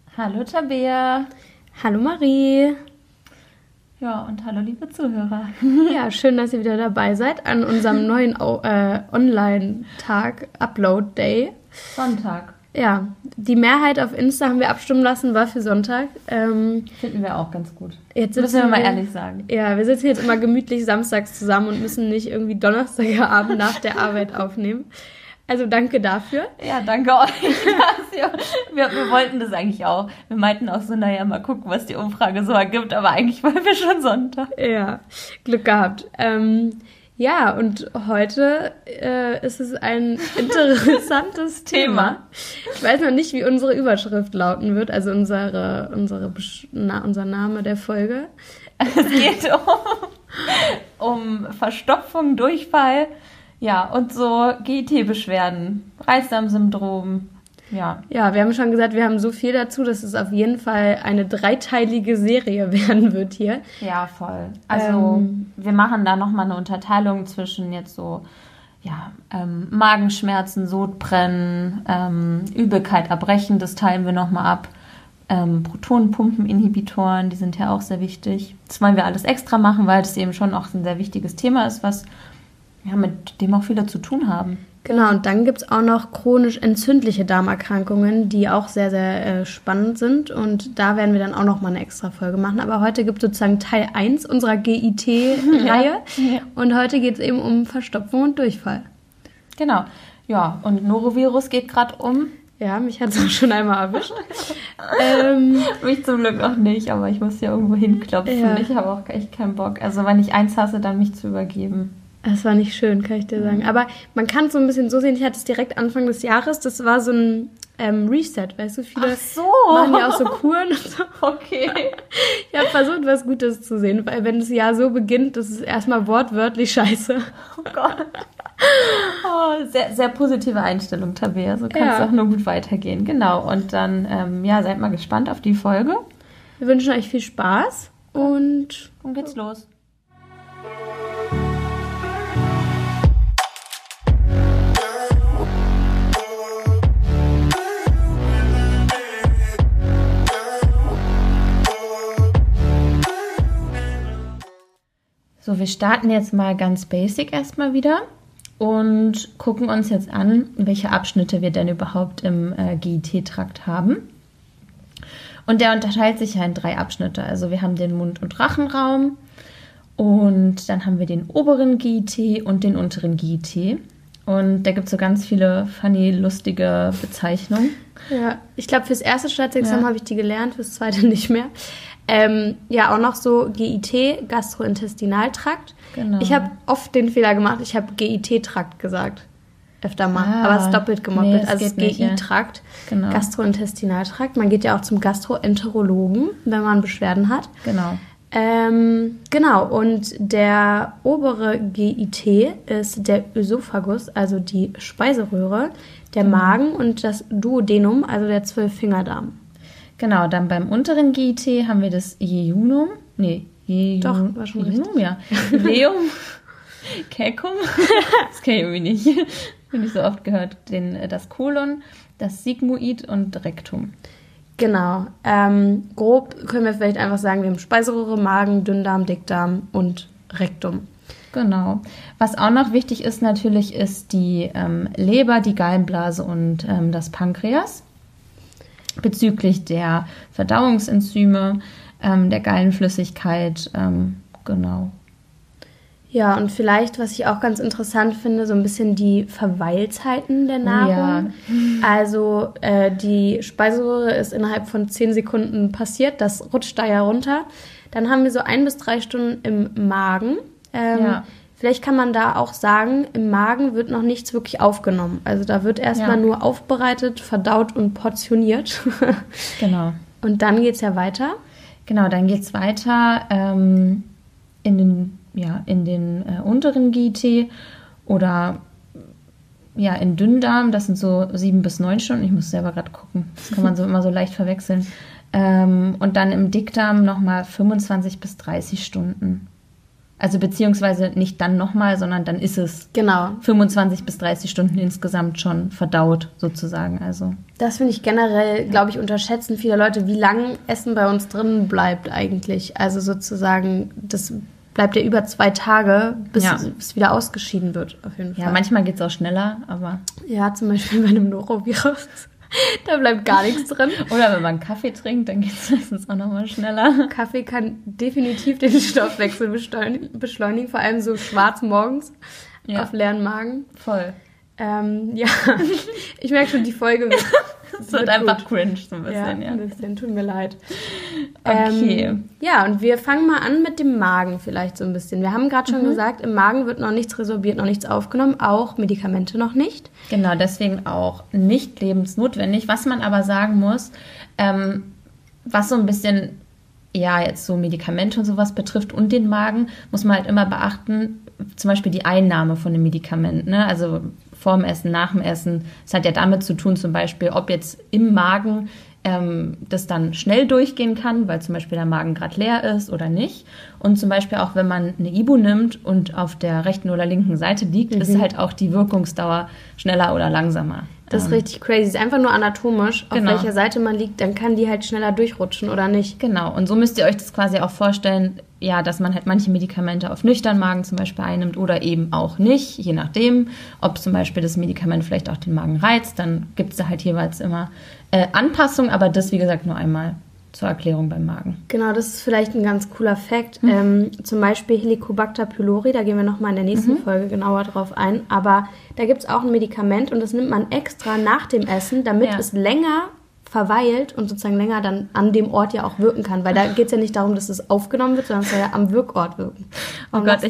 Hallo Tabea. Hallo Marie. Ja, und hallo liebe Zuhörer. Ja, schön, dass ihr wieder dabei seid an unserem neuen Online-Tag, Upload Day. Sonntag. Ja, die Mehrheit auf Insta haben wir abstimmen lassen, war für Sonntag. Finden wir auch ganz gut. Jetzt müssen wir mal ehrlich sagen. Ja, wir sitzen jetzt immer gemütlich samstags zusammen und müssen nicht irgendwie Donnerstagabend nach der Arbeit aufnehmen. Also danke dafür. Ja, danke euch. Wir wollten das eigentlich auch. Wir meinten auch so, naja, mal gucken, was die Umfrage so ergibt. Aber eigentlich wollen wir schon Sonntag. Ja, Glück gehabt. Ja, und heute ist es ein interessantes Thema. Ich weiß noch nicht, wie unsere Überschrift lauten wird, also unser Name der Folge. Es geht um Verstopfung, Durchfall, ja, und so GIT-Beschwerden, Reizdarmsyndrom, ja. Ja, wir haben schon gesagt, wir haben so viel dazu, dass es auf jeden Fall eine dreiteilige Serie werden wird hier. Ja, voll. Also wir machen da nochmal eine Unterteilung zwischen jetzt so, ja, Magenschmerzen, Sodbrennen, Übelkeit, Erbrechen, das teilen wir nochmal ab. Protonenpumpeninhibitoren, die sind ja auch sehr wichtig. Das wollen wir alles extra machen, weil das eben schon auch ein sehr wichtiges Thema ist, was ja mit dem auch viele zu tun haben. Genau, und dann gibt es auch noch chronisch entzündliche Darmerkrankungen, die auch sehr, sehr spannend sind. Und da werden wir dann auch noch mal eine extra Folge machen. Aber heute gibt es sozusagen Teil 1 unserer GIT-Reihe. Ja. Und heute geht es eben um Verstopfung und Durchfall. Genau. Ja, und Norovirus geht gerade um. Ja, mich hat es auch schon einmal erwischt. Mich zum Glück auch nicht, aber ich muss ja irgendwo hinklopfen. Ja. Ich habe auch echt keinen Bock. Also wenn ich eins hasse, dann mich zu übergeben. Das war nicht schön, kann ich dir sagen. Aber man kann es so ein bisschen so sehen, ich hatte es direkt Anfang des Jahres, das war so ein Reset, weißt du, viele machen ja auch so Kuren und so. Okay. Ich habe versucht, was Gutes zu sehen, weil wenn das Jahr so beginnt, das ist erstmal wortwörtlich scheiße. Oh Gott. Oh, sehr, sehr positive Einstellung, Tabea, so kann es auch nur gut weitergehen. Genau, und dann, seid mal gespannt auf die Folge. Wir wünschen euch viel Spaß und dann geht's los. So, wir starten jetzt mal ganz basic erstmal wieder und gucken uns jetzt an, welche Abschnitte wir denn überhaupt im GIT-Trakt haben. Und der unterteilt sich ja in 3 Abschnitte. Also wir haben den Mund- und Rachenraum und dann haben wir den oberen GIT und den unteren GIT. Und da gibt es so ganz viele funny, lustige Bezeichnungen. Ja, ich glaube, fürs erste Staatsexamen habe ich die gelernt, fürs zweite nicht mehr. Auch noch so GIT, Gastrointestinaltrakt. Genau. Ich habe oft den Fehler gemacht, ich habe GIT-Trakt gesagt. Öfter mal, aber es ist doppelt gemoppelt. Also es ist GI-Trakt, genau. Gastrointestinaltrakt. Man geht ja auch zum Gastroenterologen, wenn man Beschwerden hat. Genau. Genau, und der obere GIT ist der Ösophagus, also die Speiseröhre, der Magen und das Duodenum, also der 12-Fingerdarm. Genau, dann beim unteren GIT haben wir das Jejunum. Doch, war schon Jejunum, ja. Ileum, Cecum, das kenne ich irgendwie nicht. Habe ich so oft gehört. Das Kolon, das Sigmoid und Rektum. Genau. Grob können wir vielleicht einfach sagen, wir haben Speiseröhre, Magen, Dünndarm, Dickdarm und Rektum. Genau. Was auch noch wichtig ist natürlich, ist die Leber, die Gallenblase und das Pankreas. Bezüglich der Verdauungsenzyme, der Gallenflüssigkeit, genau. Ja, und vielleicht, was ich auch ganz interessant finde, so ein bisschen die Verweilzeiten der Nahrung. Ja. Also die Speiseröhre ist innerhalb von 10 Sekunden passiert, das rutscht da ja runter. Dann haben wir so 1 bis 3 Stunden im Magen. Vielleicht kann man da auch sagen, im Magen wird noch nichts wirklich aufgenommen. Also da wird erstmal nur aufbereitet, verdaut und portioniert. Genau. Und dann geht's ja weiter. Genau, dann geht's weiter in den unteren GIT oder in Dünndarm. Das sind so 7 bis 9 Stunden. Ich muss selber gerade gucken. Das kann man so immer so leicht verwechseln. Und dann im Dickdarm nochmal 25 bis 30 Stunden. Also beziehungsweise nicht dann nochmal, sondern dann ist es 25 bis 30 Stunden insgesamt schon verdaut sozusagen. Also das finde ich generell, glaube ich, unterschätzen viele Leute, wie lang Essen bei uns drin bleibt eigentlich. Also sozusagen, das bleibt ja über 2 Tage, bis es wieder ausgeschieden wird, auf jeden Fall. Ja, manchmal geht es auch schneller, aber... Ja, zum Beispiel bei einem Norovirus. Da bleibt gar nichts drin. Oder wenn man Kaffee trinkt, dann geht es meistens auch nochmal schneller. Kaffee kann definitiv den Stoffwechsel beschleunigen, vor allem so schwarz morgens auf leeren Magen. Voll. Ja, ich merke schon, die Folge wird einfach cringe so ein bisschen. Ja, ein bisschen, tut mir leid. Okay. Ja, und wir fangen mal an mit dem Magen vielleicht so ein bisschen. Wir haben gerade schon gesagt, im Magen wird noch nichts resorbiert, noch nichts aufgenommen, auch Medikamente noch nicht. Genau, deswegen auch nicht lebensnotwendig. Was man aber sagen muss, was so ein bisschen, jetzt so Medikamente und sowas betrifft und den Magen, muss man halt immer beachten, zum Beispiel die Einnahme von einem Medikament, ne? Also vorm Essen, nach dem Essen. Das hat ja damit zu tun, zum Beispiel, ob jetzt im Magen das dann schnell durchgehen kann, weil zum Beispiel der Magen gerade leer ist oder nicht. Und zum Beispiel auch, wenn man eine Ibu nimmt und auf der rechten oder linken Seite liegt, ist halt auch die Wirkungsdauer schneller oder langsamer. Das ist richtig crazy. Es ist einfach nur anatomisch, auf welcher Seite man liegt, dann kann die halt schneller durchrutschen oder nicht. Genau, und so müsst ihr euch das quasi auch vorstellen, dass man halt manche Medikamente auf nüchternen Magen zum Beispiel einnimmt oder eben auch nicht, je nachdem, ob zum Beispiel das Medikament vielleicht auch den Magen reizt, dann gibt es da halt jeweils immer Anpassungen, aber das, wie gesagt, nur einmal zur Erklärung beim Magen. Genau, das ist vielleicht ein ganz cooler Fakt. Zum Beispiel Helicobacter pylori, da gehen wir nochmal in der nächsten Folge genauer drauf ein, aber da gibt es auch ein Medikament und das nimmt man extra nach dem Essen, damit es länger verweilt und sozusagen länger dann an dem Ort ja auch wirken kann, weil da geht es ja nicht darum, dass es aufgenommen wird, sondern es soll ja am Wirkort wirken. Oh Gott,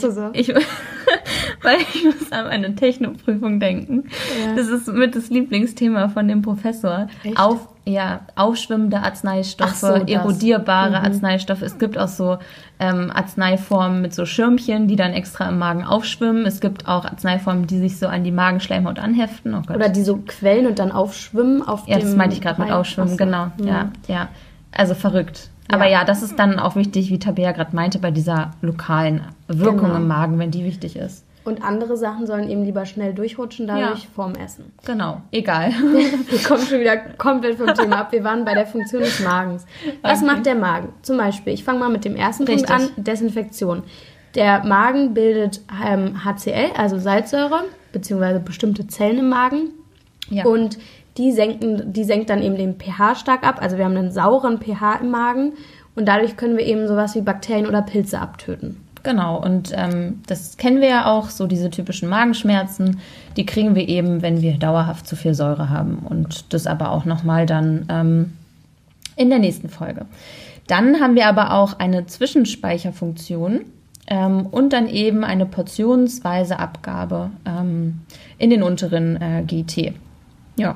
weil ich muss an eine Technoprüfung denken. Ja. Das ist mit das Lieblingsthema von dem Professor. Echt? Aufschwimmende Arzneistoffe, erodierbare Arzneistoffe. Es gibt auch so Arzneiformen mit so Schirmchen, die dann extra im Magen aufschwimmen. Es gibt auch Arzneiformen, die sich so an die Magenschleimhaut anheften. Oh Gott. Oder die so quellen und dann aufschwimmen auf dem... Ja, das meinte ich gerade mit aufschwimmen, genau. Ja. Also verrückt. Aber das ist dann auch wichtig, wie Tabea gerade meinte, bei dieser lokalen Wirkung im Magen, wenn die wichtig ist. Und andere Sachen sollen eben lieber schnell durchrutschen, dadurch vorm Essen. Genau, egal. Wir kommen schon wieder komplett vom Thema ab. Wir waren bei der Funktion des Magens. Was macht der Magen? Zum Beispiel, ich fange mal mit dem ersten Punkt an, Desinfektion. Der Magen bildet HCl, also Salzsäure, beziehungsweise bestimmte Zellen im Magen. Ja. Und die senkt dann eben den pH stark ab. Also wir haben einen sauren pH im Magen und dadurch können wir eben sowas wie Bakterien oder Pilze abtöten. Genau, und das kennen wir ja auch, so diese typischen Magenschmerzen, die kriegen wir eben, wenn wir dauerhaft zu viel Säure haben. Und das aber auch nochmal dann in der nächsten Folge. Dann haben wir aber auch eine Zwischenspeicherfunktion und dann eben eine portionsweise Abgabe in den unteren GIT. Ja.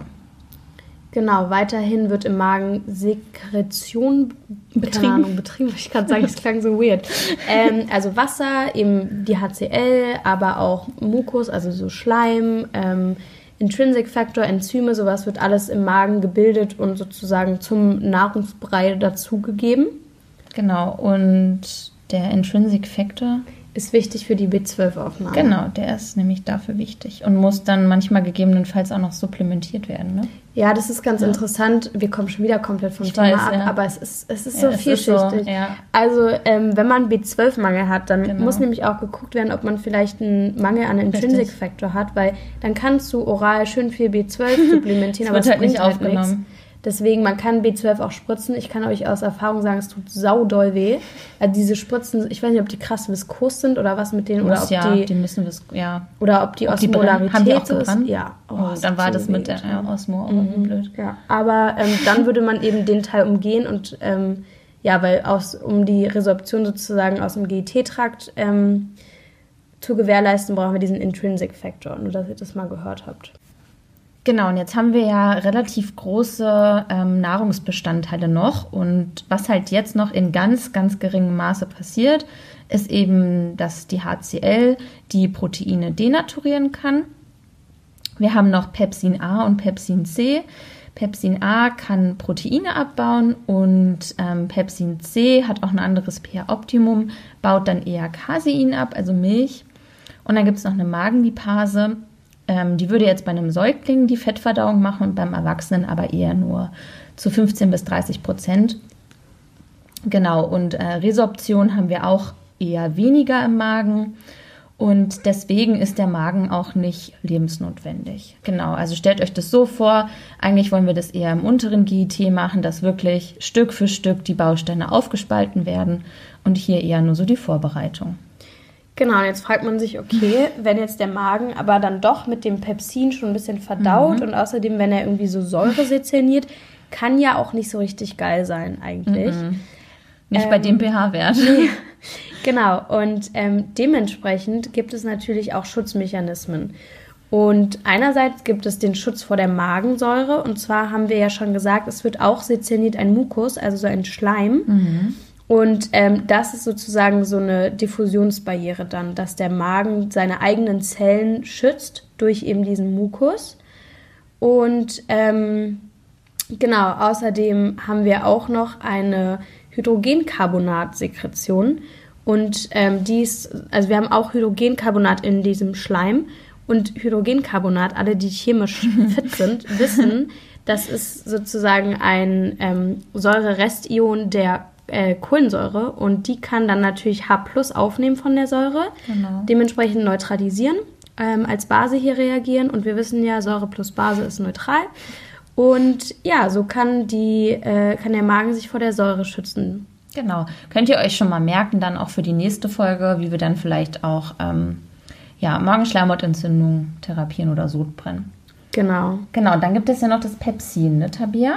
Genau, weiterhin wird im Magen Sekretion betrieben, wollte ich gerade sagen, das klang so weird. Also Wasser, eben die HCl, aber auch Mukus, also so Schleim, Intrinsic Factor, Enzyme, sowas wird alles im Magen gebildet und sozusagen zum Nahrungsbrei dazugegeben. Genau, und der Intrinsic Factor ist wichtig für die B12-Aufnahme. Genau, der ist nämlich dafür wichtig und muss dann manchmal gegebenenfalls auch noch supplementiert werden, ne? Ja, das ist ganz interessant. Wir kommen schon wieder komplett vom Thema ab, aber es ist so vielschichtig. Also, wenn man B12-Mangel hat, dann muss nämlich auch geguckt werden, ob man vielleicht einen Mangel an Intrinsic Factor hat, weil dann kannst du oral schön viel B12 supplementieren, aber es bringt nicht aufgenommen. Nichts. Deswegen, man kann B12 auch spritzen. Ich kann euch aus Erfahrung sagen, es tut saudoll weh. Also diese Spritzen, ich weiß nicht, ob die krass viskos sind oder was mit denen. Oder ob die müssen oder ob die Osmolarität so ist. Ja. Dann war das mit der Osmo auch blöd. Ja, aber dann würde man eben den Teil umgehen und weil um die Resorption sozusagen aus dem GIT-Trakt zu gewährleisten, brauchen wir diesen Intrinsic Factor. Nur, dass ihr das mal gehört habt. Genau, und jetzt haben wir ja relativ große Nahrungsbestandteile noch. Und was halt jetzt noch in ganz, ganz geringem Maße passiert, ist eben, dass die HCl die Proteine denaturieren kann. Wir haben noch Pepsin A und Pepsin C. Pepsin A kann Proteine abbauen und Pepsin C hat auch ein anderes pH-Optimum, baut dann eher Casein ab, also Milch. Und dann gibt es noch eine Magenlipase, die würde jetzt bei einem Säugling die Fettverdauung machen und beim Erwachsenen aber eher nur zu 15-30%. Genau, und Resorption haben wir auch eher weniger im Magen. Und deswegen ist der Magen auch nicht lebensnotwendig. Genau, also stellt euch das so vor, eigentlich wollen wir das eher im unteren GIT machen, dass wirklich Stück für Stück die Bausteine aufgespalten werden und hier eher nur so die Vorbereitung. Genau, und jetzt fragt man sich, okay, wenn jetzt der Magen aber dann doch mit dem Pepsin schon ein bisschen verdaut und außerdem, wenn er irgendwie so Säure sezerniert, kann ja auch nicht so richtig geil sein eigentlich. Nicht bei dem pH-Wert. Genau, und dementsprechend gibt es natürlich auch Schutzmechanismen. Und einerseits gibt es den Schutz vor der Magensäure. Und zwar haben wir ja schon gesagt, es wird auch sezerniert ein Mukus, also so ein Schleim. Und das ist sozusagen so eine Diffusionsbarriere dann, dass der Magen seine eigenen Zellen schützt durch eben diesen Mukus. Und genau, außerdem haben wir auch noch eine Hydrogencarbonat-Sekretion. Und also wir haben auch Hydrogencarbonat in diesem Schleim. Und Hydrogencarbonat, alle, die chemisch fit sind, wissen, das ist sozusagen ein Säurerestion der Kohlensäure. Und die kann dann natürlich H+ aufnehmen von der Säure, dementsprechend neutralisieren, als Base hier reagieren. Und wir wissen ja, Säure plus Base ist neutral. Und ja, so kann der Magen sich vor der Säure schützen. Genau. Könnt ihr euch schon mal merken, dann auch für die nächste Folge, wie wir dann vielleicht auch Magenschleimhautentzündung therapieren oder Sodbrennen. Genau. Genau, dann gibt es ja noch das Pepsin, ne, Tabea?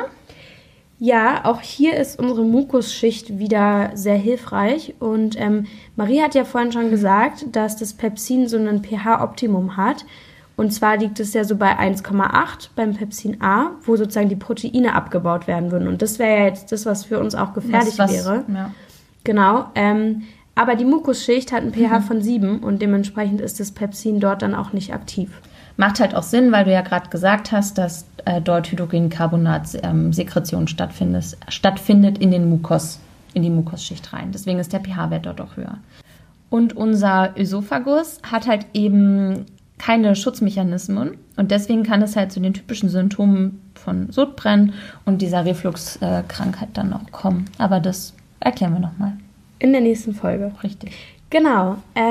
Ja, auch hier ist unsere Mukusschicht wieder sehr hilfreich. Und Marie hat ja vorhin schon gesagt, dass das Pepsin so ein pH-Optimum hat. Und zwar liegt es ja so bei 1,8 beim Pepsin A, wo sozusagen die Proteine abgebaut werden würden. Und das wäre ja jetzt das, was für uns auch gefährlich wäre. Ja. Genau. Aber die Mukusschicht hat ein pH von 7 und dementsprechend ist das Pepsin dort dann auch nicht aktiv. Macht halt auch Sinn, weil du ja gerade gesagt hast, dass dort Hydrogencarbonat-Sekretion stattfindet in die Mukusschicht rein. Deswegen ist der pH-Wert dort auch höher. Und unser Ösophagus hat halt eben keine Schutzmechanismen und deswegen kann es halt zu den typischen Symptomen von Sodbrennen und dieser Refluxkrankheit dann noch kommen. Aber das erklären wir nochmal. In der nächsten Folge. Richtig. Genau.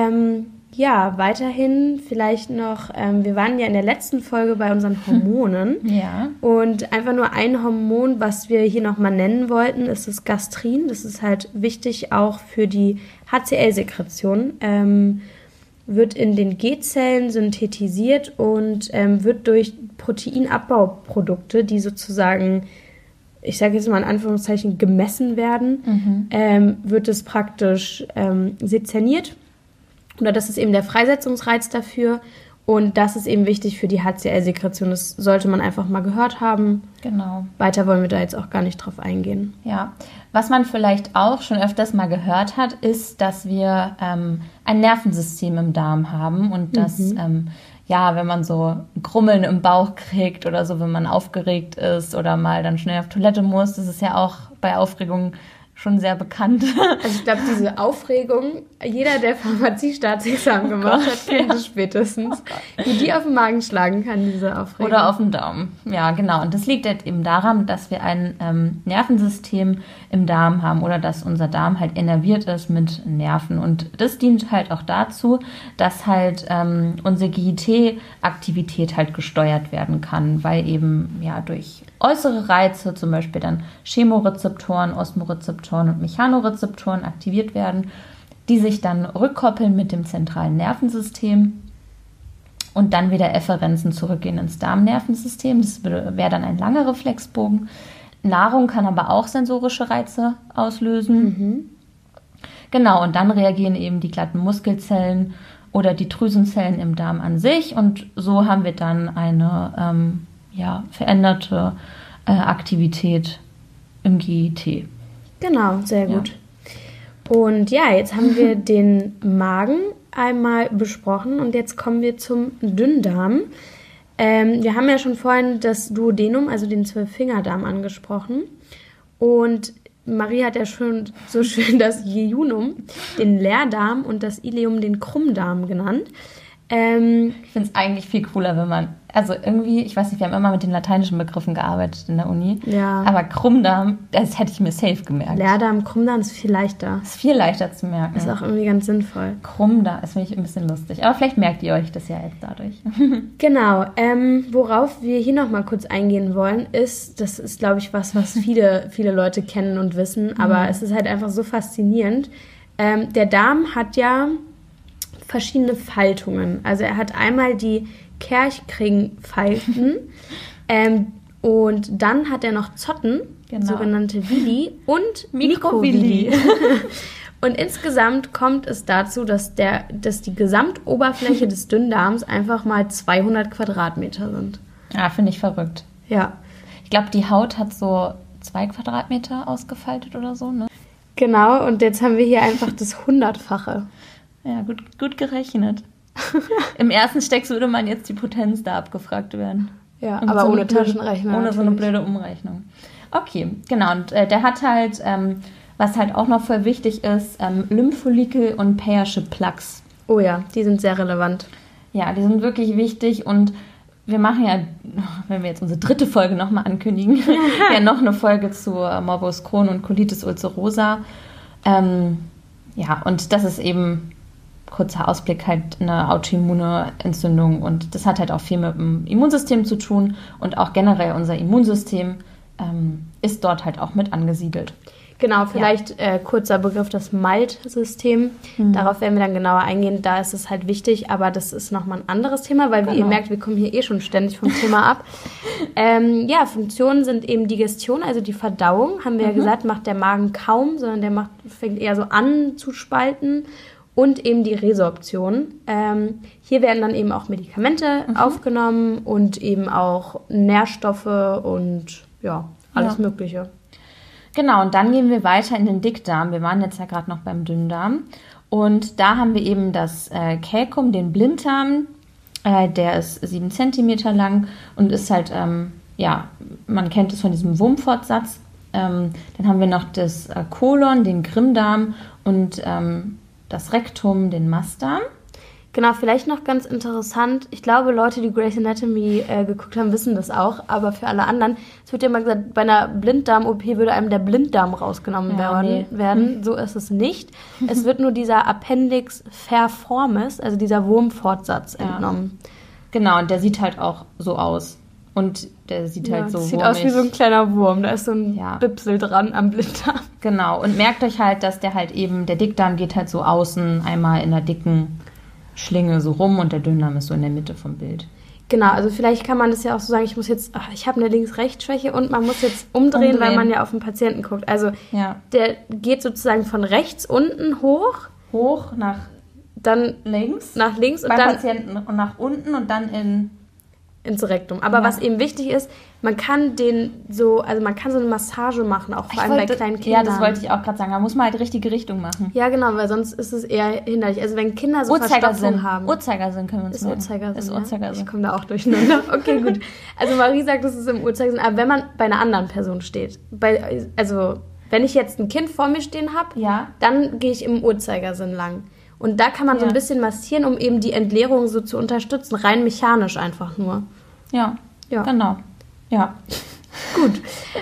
Ja, weiterhin vielleicht noch, wir waren ja in der letzten Folge bei unseren Hormonen. Ja. Und einfach nur ein Hormon, was wir hier nochmal nennen wollten, ist das Gastrin. Das ist halt wichtig auch für die HCl-Sekretion. Wird in den G-Zellen synthetisiert und wird durch Proteinabbauprodukte, die sozusagen, ich sage jetzt mal in Anführungszeichen, gemessen werden, wird es praktisch sezerniert. Oder das ist eben der Freisetzungsreiz dafür. Und das ist eben wichtig für die HCl-Sekretion. Das sollte man einfach mal gehört haben. Genau. Weiter wollen wir da jetzt auch gar nicht drauf eingehen. Ja, was man vielleicht auch schon öfters mal gehört hat, ist, dass wir ein Nervensystem im Darm haben und dass, wenn man so ein Krummeln im Bauch kriegt oder so, wenn man aufgeregt ist oder mal dann schnell auf Toilette muss, das ist ja auch bei Aufregung schon sehr bekannt. Also ich glaube, diese Aufregung, jeder, der Pharmaziestaatsexamen gemacht hat, kennt es spätestens. Wie die auf den Magen schlagen kann, diese Aufregung. Oder auf den Daumen. Ja, genau. Und das liegt halt eben daran, dass wir ein Nervensystem im Darm haben oder dass unser Darm halt innerviert ist mit Nerven. Und das dient halt auch dazu, dass halt unsere GIT-Aktivität halt gesteuert werden kann, weil eben ja durch äußere Reize, zum Beispiel dann Chemorezeptoren, Osmorezeptoren und Mechanorezeptoren aktiviert werden, die sich dann rückkoppeln mit dem zentralen Nervensystem und dann wieder Efferenzen zurückgehen ins Darmnervensystem. Das wäre dann ein langer Reflexbogen. Nahrung kann aber auch sensorische Reize auslösen. Genau, und dann reagieren eben die glatten Muskelzellen oder die Drüsenzellen im Darm an sich und so haben wir dann eine veränderte Aktivität im GIT. Genau, sehr gut. Ja. Und ja, jetzt haben wir den Magen einmal besprochen und jetzt kommen wir zum Dünndarm. Wir haben ja schon vorhin das Duodenum, also den 12-Fingerdarm angesprochen. Und Marie hat ja schon so schön das Jejunum, den Leerdarm und das Ileum, den Krummdarm genannt. Ich finde es eigentlich viel cooler, wenn man, also irgendwie, ich weiß nicht, wir haben immer mit den lateinischen Begriffen gearbeitet in der Uni, aber Krummdarm, das hätte ich mir safe gemerkt. Leerdarm, Krummdarm ist viel leichter. Ist viel leichter zu merken. Ist auch irgendwie ganz sinnvoll. Krummdarm, das finde ich ein bisschen lustig, aber vielleicht merkt ihr euch das ja jetzt dadurch. Genau, worauf wir hier nochmal kurz eingehen wollen, das ist, glaube ich, was viele Leute kennen und wissen, aber es ist halt einfach so faszinierend. Der Darm hat ja verschiedene Faltungen. Also er hat einmal die Kerchkringfalten und dann hat er noch Zotten, sogenannte Villi und Mikrovilli. Und insgesamt kommt es dazu, dass die Gesamtoberfläche des Dünndarms einfach mal 200 Quadratmeter sind. Ja, finde ich verrückt. Ja. Ich glaube, die Haut hat so 2 Quadratmeter ausgefaltet oder so, ne? Genau, und jetzt haben wir hier einfach das 100-fache. Ja, gut gerechnet. Im ersten Steck würde man jetzt die Potenz da abgefragt werden. Ja, aber so ohne Taschenrechner. Ohne so eine blöde Umrechnung. Okay, genau. Und der hat halt, was halt auch noch voll wichtig ist, Lymphfollikel und Peyer'sche Plaques. Oh ja, die sind sehr relevant. Ja, die sind wirklich wichtig und wir machen ja, wenn wir jetzt unsere 3. Folge nochmal ankündigen, ja noch eine Folge zu Morbus Crohn und Colitis ulcerosa. Ja, und das ist eben, kurzer Ausblick, halt eine autoimmune Entzündung und das hat halt auch viel mit dem Immunsystem zu tun und auch generell unser Immunsystem ist dort halt auch mit angesiedelt. Genau, vielleicht kurzer Begriff, das MALT-System. Darauf werden wir dann genauer eingehen, da ist es halt wichtig, aber das ist nochmal ein anderes Thema, weil wie ihr merkt, wir kommen hier schon ständig vom Thema ab. Funktionen sind eben Digestion, also die Verdauung, haben wir ja gesagt, macht der Magen kaum, sondern der fängt eher so an zu spalten. Und eben die Resorption. Hier werden dann eben auch Medikamente aufgenommen und eben auch Nährstoffe und alles Mögliche. Genau, und dann gehen wir weiter in den Dickdarm. Wir waren jetzt ja gerade noch beim Dünndarm. Und da haben wir eben das Caecum, den Blinddarm. Der ist 7 cm lang und ist halt, man kennt es von diesem Wurmfortsatz. Dann haben wir noch das Kolon, den Grimmdarm und das Rektum, den Mastdarm. Genau, vielleicht noch ganz interessant. Ich glaube, Leute, die Grey's Anatomy geguckt haben, wissen das auch. Aber für alle anderen, es wird ja immer gesagt, bei einer Blinddarm-OP würde einem der Blinddarm rausgenommen werden. So ist es nicht. Es wird nur dieser Appendix verformis, also dieser Wurmfortsatz, entnommen. Genau, und der sieht halt auch so aus. Und der sieht halt so sieht aus wie so ein kleiner Wurm. Da ist so ein Bipsel dran am Blinddarm. Genau, und merkt euch halt, dass der halt eben, der Dickdarm geht halt so außen einmal in der dicken Schlinge so rum und der Dünndarm ist so in der Mitte vom Bild. Genau, also vielleicht kann man das ja auch so sagen, ich habe eine Links-Rechts-Schwäche und man muss jetzt umdrehen, weil man ja auf den Patienten guckt. Also der geht sozusagen von rechts unten hoch nach dann links. Nach links und beim dann Patienten und nach unten und dann ins Rektum. Aber was eben wichtig ist, man kann so eine Massage machen, auch vor allem bei kleinen Kindern. Ja, das wollte ich auch gerade sagen. Da muss man halt richtige Richtung machen. Ja, genau, weil sonst ist es eher hinderlich. Also wenn Kinder so Verstopfung haben. Uhrzeigersinn können wir uns sagen. Ist Uhrzeigersinn. Ich komme da auch durcheinander. Okay, gut. Also Marie sagt, das ist im Uhrzeigersinn. Aber wenn man bei einer anderen Person steht, wenn ich jetzt ein Kind vor mir stehen habe, dann gehe ich im Uhrzeigersinn lang. Und da kann man so ein bisschen massieren, um eben die Entleerung so zu unterstützen. Rein mechanisch einfach nur. Ja, genau. Ja. Gut.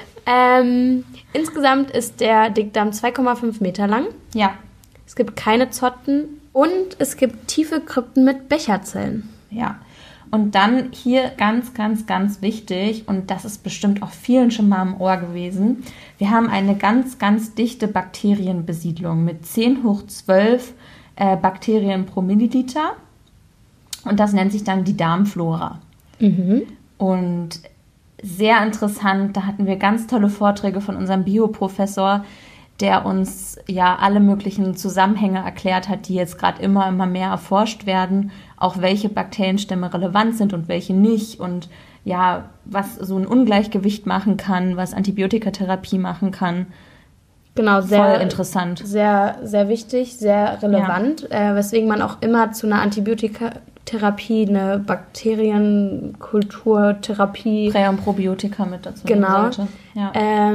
Insgesamt ist der Dickdarm 2,5 Meter lang. Ja. Es gibt keine Zotten und es gibt tiefe Krypten mit Becherzellen. Ja. Und dann hier ganz, ganz, ganz wichtig, und das ist bestimmt auch vielen schon mal im Ohr gewesen, wir haben eine ganz, ganz dichte Bakterienbesiedlung mit 10⁻12 Bakterien pro Milliliter. Und das nennt sich dann die Darmflora. Und sehr interessant, da hatten wir ganz tolle Vorträge von unserem Bioprofessor, der uns ja alle möglichen Zusammenhänge erklärt hat, die jetzt gerade immer mehr erforscht werden, auch welche Bakterienstämme relevant sind und welche nicht und ja, was so ein Ungleichgewicht machen kann, was Antibiotikatherapie machen kann. Genau, voll interessant. Sehr, sehr wichtig, sehr relevant, weswegen man auch immer zu einer Therapie, eine Bakterienkulturtherapie. Prä- und Probiotika mit dazu. Genau. Ja.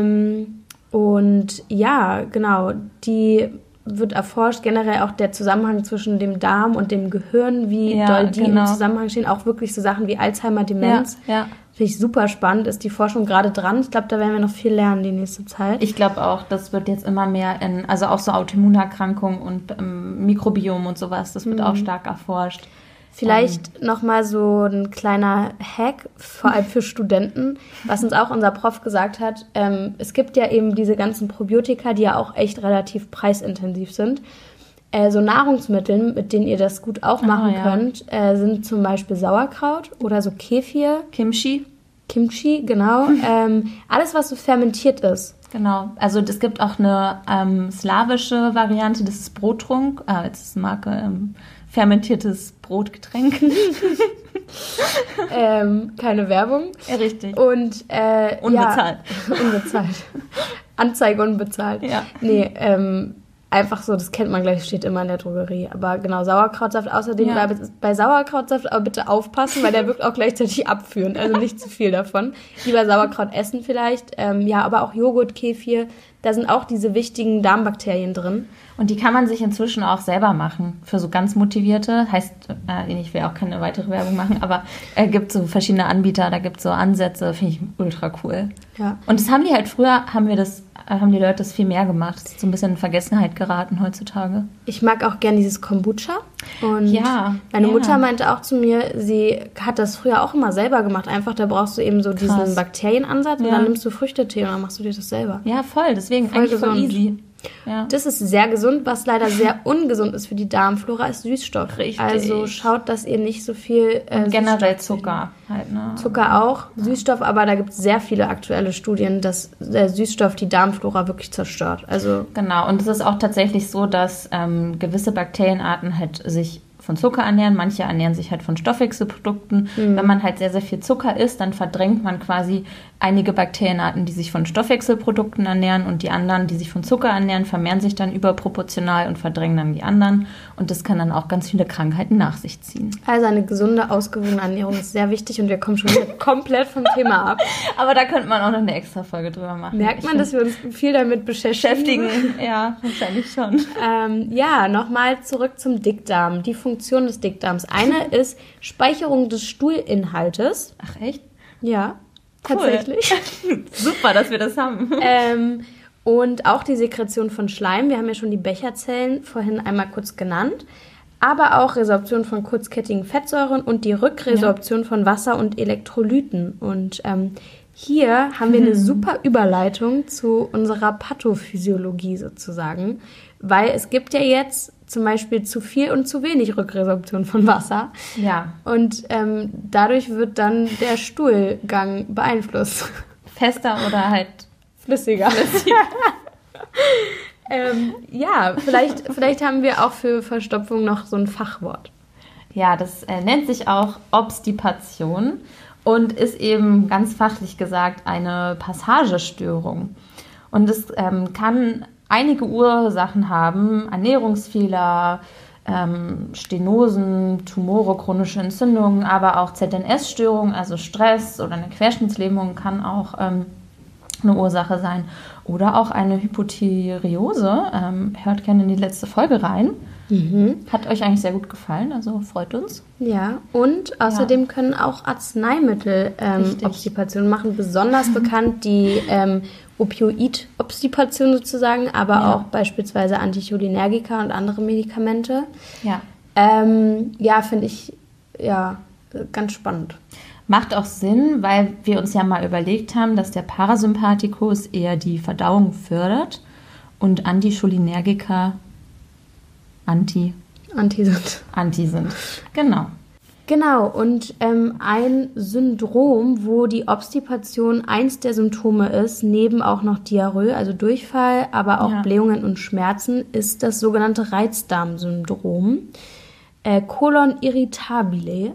Und ja, genau, die wird erforscht, generell auch der Zusammenhang zwischen dem Darm und dem Gehirn, wie doll die im Zusammenhang stehen, auch wirklich so Sachen wie Alzheimer, Demenz. Ja. Finde ich super spannend, ist die Forschung gerade dran. Ich glaube, da werden wir noch viel lernen die nächste Zeit. Ich glaube auch, das wird jetzt immer mehr also auch so Autoimmunerkrankungen und Mikrobiom und sowas, das wird auch stark erforscht. Vielleicht nochmal so ein kleiner Hack, vor allem für Studenten, was uns auch unser Prof gesagt hat. Es gibt ja eben diese ganzen Probiotika, die ja auch echt relativ preisintensiv sind. So Nahrungsmittel, mit denen ihr das gut auch machen könnt, sind zum Beispiel Sauerkraut oder so Kefir. Kimchi, genau. Alles, was so fermentiert ist. Genau, also es gibt auch eine slawische Variante, das ist Brottrunk, jetzt ist Marke fermentiertes Brotgetränk. Keine Werbung. Ja, richtig. Und unbezahlt. Ja, unbezahlt. Anzeige unbezahlt. Ja. Nee, einfach so, das kennt man gleich, steht immer in der Drogerie. Aber genau, Sauerkrautsaft. Außerdem bei Sauerkrautsaft aber bitte aufpassen, weil der wirkt auch gleichzeitig abführend. Also nicht zu viel davon. Lieber Sauerkraut essen vielleicht. Aber auch Joghurt, Kefir. Da sind auch diese wichtigen Darmbakterien drin. Und die kann man sich inzwischen auch selber machen. Für so ganz Motivierte. Heißt, ich will auch keine weitere Werbung machen, aber es gibt so verschiedene Anbieter, da gibt es so Ansätze, finde ich ultra cool. Ja. Und das haben die halt früher, haben die Leute das viel mehr gemacht. Das ist so ein bisschen in Vergessenheit geraten heutzutage. Ich mag auch gerne dieses Kombucha. Und meine Mutter meinte auch zu mir, sie hat das früher auch immer selber gemacht. Einfach, da brauchst du eben so diesen Bakterienansatz und dann nimmst du Früchtetee und dann machst du dir das selber. Ja, voll. Deswegen eigentlich voll easy. Ja. Das ist sehr gesund. Was leider sehr ungesund ist für die Darmflora, ist Süßstoff. Richtig. Also schaut, dass ihr nicht so viel generell Zucker halt, ne? Zucker auch, Süßstoff, aber da gibt es sehr viele aktuelle Studien, dass der Süßstoff die Darmflora wirklich zerstört. Also genau, und es ist auch tatsächlich so, dass gewisse Bakterienarten halt sich von Zucker ernähren, manche ernähren sich halt von Stoffwechselprodukten. Wenn man halt sehr, sehr viel Zucker isst, dann verdrängt man quasi einige Bakterienarten, die sich von Stoffwechselprodukten ernähren und die anderen, die sich von Zucker ernähren, vermehren sich dann überproportional und verdrängen dann die anderen und das kann dann auch ganz viele Krankheiten nach sich ziehen. Also eine gesunde, ausgewogene Ernährung ist sehr wichtig und wir kommen schon wieder komplett vom Thema ab. Aber da könnte man auch noch eine extra Folge drüber machen. Merkt man, dass wir uns viel damit beschäftigen? Ja, wahrscheinlich schon. Nochmal zurück zum Dickdarm. Die Funktion des Dickdarms. Eine ist Speicherung des Stuhlinhaltes. Ach echt? Ja, tatsächlich. Cool. Super, dass wir das haben. Und auch die Sekretion von Schleim. Wir haben ja schon die Becherzellen vorhin einmal kurz genannt. Aber auch Resorption von kurzkettigen Fettsäuren und die Rückresorption von Wasser und Elektrolyten. Und hier haben wir eine super Überleitung zu unserer Pathophysiologie sozusagen. Weil es gibt ja jetzt zum Beispiel zu viel und zu wenig Rückresorption von Wasser. Ja. Und dadurch wird dann der Stuhlgang beeinflusst. Fester oder halt flüssiger. Vielleicht haben wir auch für Verstopfung noch so ein Fachwort. Ja, das nennt sich auch Obstipation und ist eben ganz fachlich gesagt eine Passagestörung. Und es kann einige Ursachen haben, Ernährungsfehler, Stenosen, Tumore, chronische Entzündungen, aber auch ZNS-Störungen, also Stress oder eine Querschnittslähmung kann auch eine Ursache sein. Oder auch eine Hypothyreose. Hört gerne in die letzte Folge rein. Hat euch eigentlich sehr gut gefallen, also freut uns. Ja, und außerdem können auch Arzneimittel Obstipation machen. Besonders bekannt die Opioid-Obstipation sozusagen, aber auch beispielsweise Anticholinergika und andere Medikamente. Ja. Finde ich ganz spannend. Macht auch Sinn, weil wir uns ja mal überlegt haben, dass der Parasympathikus eher die Verdauung fördert und Anticholinergika Anti sind. Genau. Genau, und ein Syndrom, wo die Obstipation eins der Symptome ist, neben auch noch Diarrhoe, also Durchfall, aber auch Blähungen und Schmerzen, ist das sogenannte Reizdarmsyndrom. Colon irritabile.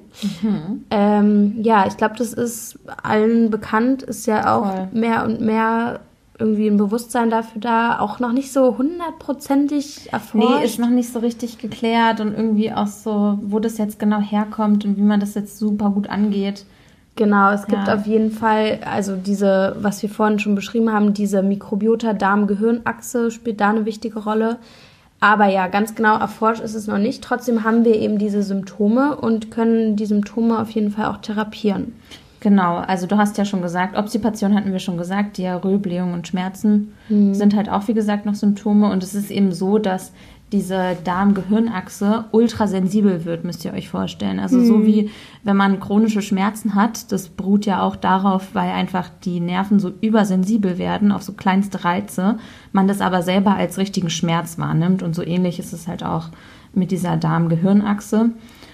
Ich glaube, das ist allen bekannt, ist ja auch mehr und mehr irgendwie ein Bewusstsein dafür da, auch noch nicht so 100%ig erforscht. Nee, ist noch nicht so richtig geklärt und irgendwie auch so, wo das jetzt genau herkommt und wie man das jetzt super gut angeht. Genau, es gibt auf jeden Fall, also diese, was wir vorhin schon beschrieben haben, diese Mikrobiota-Darm-Gehirn-Achse spielt da eine wichtige Rolle. Aber ja, ganz genau erforscht ist es noch nicht. Trotzdem haben wir eben diese Symptome und können die Symptome auf jeden Fall auch therapieren. Genau, also du hast ja schon gesagt, Obstipation hatten wir schon gesagt, Diarrhoe, Blähung und Schmerzen sind halt auch, wie gesagt, noch Symptome. Und es ist eben so, dass diese Darm-Gehirn-Achse ultrasensibel wird, müsst ihr euch vorstellen. Also so wie wenn man chronische Schmerzen hat, das beruht ja auch darauf, weil einfach die Nerven so übersensibel werden auf so kleinste Reize, man das aber selber als richtigen Schmerz wahrnimmt. Und so ähnlich ist es halt auch mit dieser Darm-Gehirn-Achse.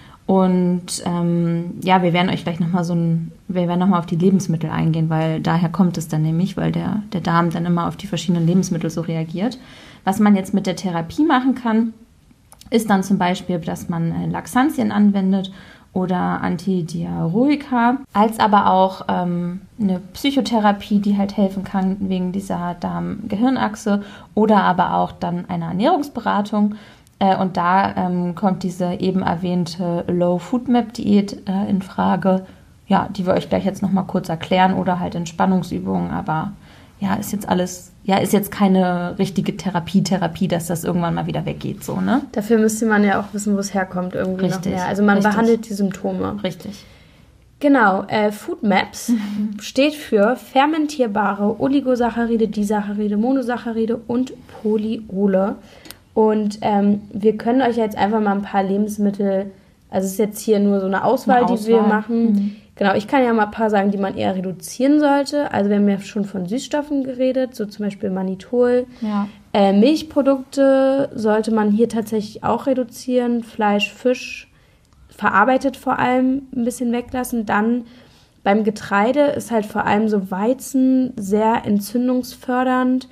Und wir werden euch gleich nochmal auf die Lebensmittel eingehen, weil daher kommt es dann nämlich, weil der Darm dann immer auf die verschiedenen Lebensmittel so reagiert. Was man jetzt mit der Therapie machen kann, ist dann zum Beispiel, dass man Laxantien anwendet oder Antidiarrhoika, als aber auch eine Psychotherapie, die halt helfen kann wegen dieser Darm-Gehirn-Achse oder aber auch dann eine Ernährungsberatung. Und da kommt diese eben erwähnte Low-Food-Map-Diät in Frage, ja, die wir euch gleich jetzt nochmal kurz erklären oder halt Entspannungsübungen, aber ja, ist jetzt keine richtige Therapie, dass das irgendwann mal wieder weggeht, so, ne? Dafür müsste man ja auch wissen, wo es herkommt irgendwie noch mehr. Also man behandelt die Symptome. Richtig. Genau, Food Maps steht für fermentierbare Oligosaccharide, Disaccharide, Monosaccharide und Polyole. Und wir können euch jetzt einfach mal ein paar Lebensmittel, also es ist jetzt hier nur so eine Auswahl. Die wir machen. Genau, ich kann ja mal ein paar sagen, die man eher reduzieren sollte. Also wir haben ja schon von Süßstoffen geredet, so zum Beispiel Mannitol. Ja. Milchprodukte sollte man hier tatsächlich auch reduzieren. Fleisch, Fisch, verarbeitet vor allem ein bisschen weglassen. Dann beim Getreide ist halt vor allem so Weizen sehr entzündungsfördernd.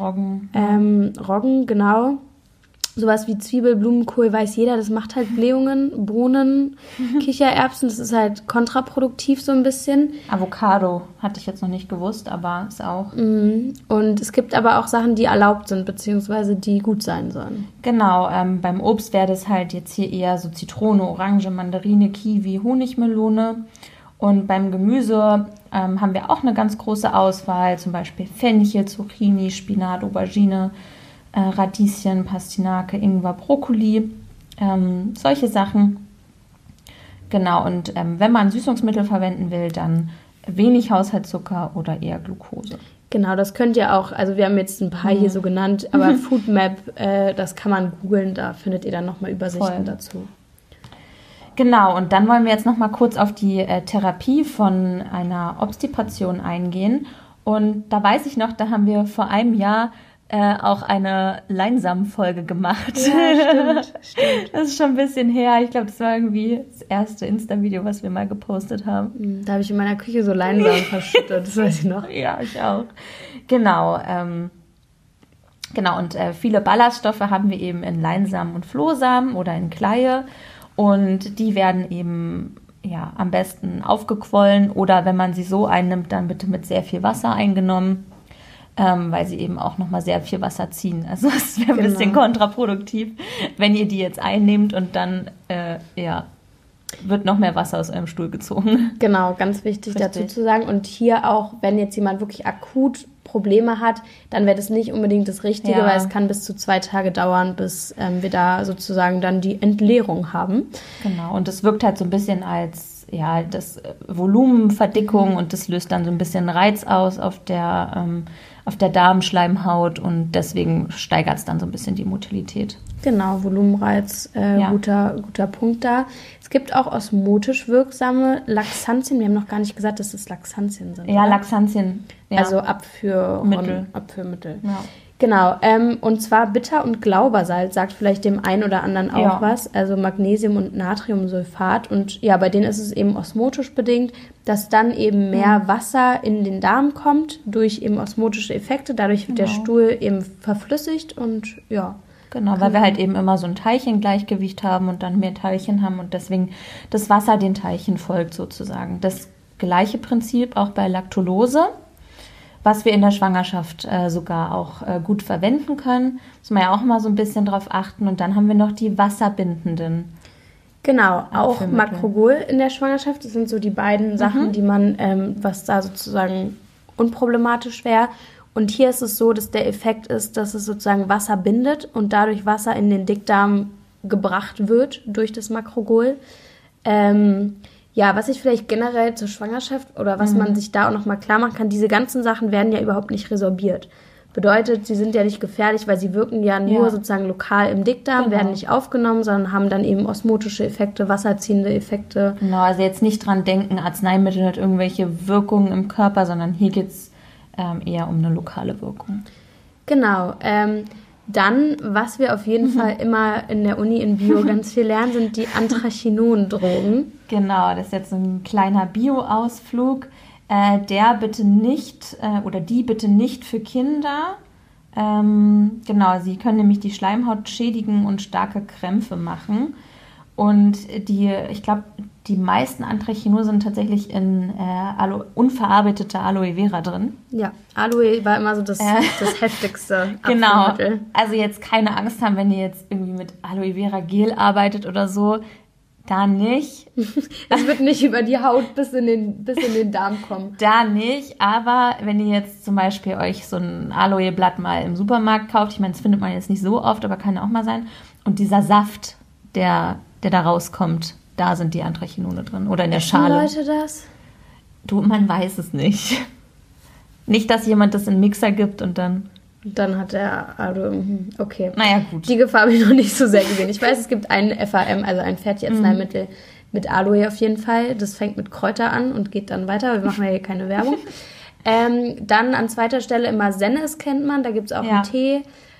Roggen, genau. Sowas wie Zwiebel, Blumenkohl weiß jeder, das macht halt Blähungen, Bohnen, Kichererbsen, das ist halt kontraproduktiv so ein bisschen. Avocado hatte ich jetzt noch nicht gewusst, aber ist auch. Und es gibt aber auch Sachen, die erlaubt sind, beziehungsweise die gut sein sollen. Genau, beim Obst wäre das halt jetzt hier eher so Zitrone, Orange, Mandarine, Kiwi, Honigmelone. Und beim Gemüse haben wir auch eine ganz große Auswahl, zum Beispiel Fenchel, Zucchini, Spinat, Aubergine, Radieschen, Pastinake, Ingwer, Brokkoli, solche Sachen. Genau, und wenn man Süßungsmittel verwenden will, dann wenig Haushaltszucker oder eher Glucose. Genau, das könnt ihr auch, also wir haben jetzt ein paar hier so genannt, aber Food Map, das kann man googeln, da findet ihr dann nochmal Übersichten dazu. Genau, und dann wollen wir jetzt nochmal kurz auf die Therapie von einer Obstipation eingehen. Und da weiß ich noch, da haben wir vor einem Jahr auch eine Leinsamen-Folge gemacht. Ja, stimmt. Das ist schon ein bisschen her. Ich glaube, das war irgendwie das erste Insta-Video, was wir mal gepostet haben. Da habe ich in meiner Küche so Leinsamen verschüttet, das weiß ich noch. Ja, ich auch. Genau. Und viele Ballaststoffe haben wir eben in Leinsamen und Flohsamen oder in Kleie. Und die werden eben am besten aufgequollen oder wenn man sie so einnimmt, dann bitte mit sehr viel Wasser eingenommen. Weil sie eben auch nochmal sehr viel Wasser ziehen. Also es wäre ein bisschen kontraproduktiv, wenn ihr die jetzt einnehmt und dann wird noch mehr Wasser aus eurem Stuhl gezogen. Genau, ganz wichtig dazu zu sagen. Und hier auch, wenn jetzt jemand wirklich akut Probleme hat, dann wäre das nicht unbedingt das Richtige, weil es kann bis zu 2 Tage dauern, bis wir da sozusagen dann die Entleerung haben. Genau, und das wirkt halt so ein bisschen als das Volumenverdickung und das löst dann so ein bisschen Reiz aus auf der Darmschleimhaut und deswegen steigert es dann so ein bisschen die Motilität. Genau, Volumenreiz, guter Punkt da. Es gibt auch osmotisch wirksame Laxantien. Wir haben noch gar nicht gesagt, dass das Laxantien sind. Ja, oder? Laxantien. Ja. Also Abführmittel. Ja. Genau, und zwar Bitter- und Glaubersalz sagt vielleicht dem einen oder anderen auch was, also Magnesium- und Natriumsulfat und bei denen ist es eben osmotisch bedingt, dass dann eben mehr Wasser in den Darm kommt durch eben osmotische Effekte, dadurch wird der Stuhl eben verflüssigt und Genau, weil wir halt eben immer so ein Teilchengleichgewicht haben und dann mehr Teilchen haben und deswegen das Wasser den Teilchen folgt sozusagen. Das gleiche Prinzip auch bei Laktulose. was wir in der Schwangerschaft sogar auch gut verwenden können. Muss man ja auch mal so ein bisschen drauf achten. Und dann haben wir noch die wasserbindenden. Genau, auch Macrogol in der Schwangerschaft. Das sind so die beiden Sachen, die man, was da sozusagen unproblematisch wäre. Und hier ist es so, dass der Effekt ist, dass es sozusagen Wasser bindet und dadurch Wasser in den Dickdarm gebracht wird durch das Macrogol. Was ich vielleicht generell zur Schwangerschaft oder was man sich da auch nochmal klar machen kann, diese ganzen Sachen werden ja überhaupt nicht resorbiert. Bedeutet, sie sind ja nicht gefährlich, weil sie wirken ja nur sozusagen lokal im Dickdarm, werden nicht aufgenommen, sondern haben dann eben osmotische Effekte, wasserziehende Effekte. Genau, also jetzt nicht dran denken, Arzneimittel hat irgendwelche Wirkungen im Körper, sondern hier geht es eher um eine lokale Wirkung. Genau. Dann, was wir auf jeden Fall immer in der Uni in Bio ganz viel lernen, sind die Anthrachinon-Drogen. Genau, das ist jetzt ein kleiner Bio-Ausflug. Der bitte nicht oder die bitte nicht für Kinder. Genau, sie können nämlich die Schleimhaut schädigen und starke Krämpfe machen. Und ich glaube, die meisten Anthrachinone sind tatsächlich in unverarbeiteter Aloe Vera drin. Ja, Aloe war immer so das heftigste Genau, Abführmittel. Also jetzt keine Angst haben, wenn ihr jetzt irgendwie mit Aloe Vera Gel arbeitet oder so. Da nicht. Es wird nicht über die Haut bis in den Darm kommen. Da nicht, aber wenn ihr jetzt zum Beispiel euch so ein Aloe-Blatt mal im Supermarkt kauft, ich meine, das findet man jetzt nicht so oft, aber kann ja auch mal sein, und dieser Saft, der da rauskommt, da sind die Anthrachinone drin oder in der Schale. Essen Leute das? Man weiß es nicht. Nicht, dass jemand das in den Mixer gibt und dann... Dann hat er, okay. Naja, gut. Die Gefahr habe ich noch nicht so sehr gesehen. Ich weiß, es gibt ein FAM, also ein Fertigarzneimittel mit Aloe auf jeden Fall. Das fängt mit Kräuter an und geht dann weiter. Wir machen ja hier keine Werbung. Dann an zweiter Stelle immer Sennes kennt man. Da gibt es auch einen Tee.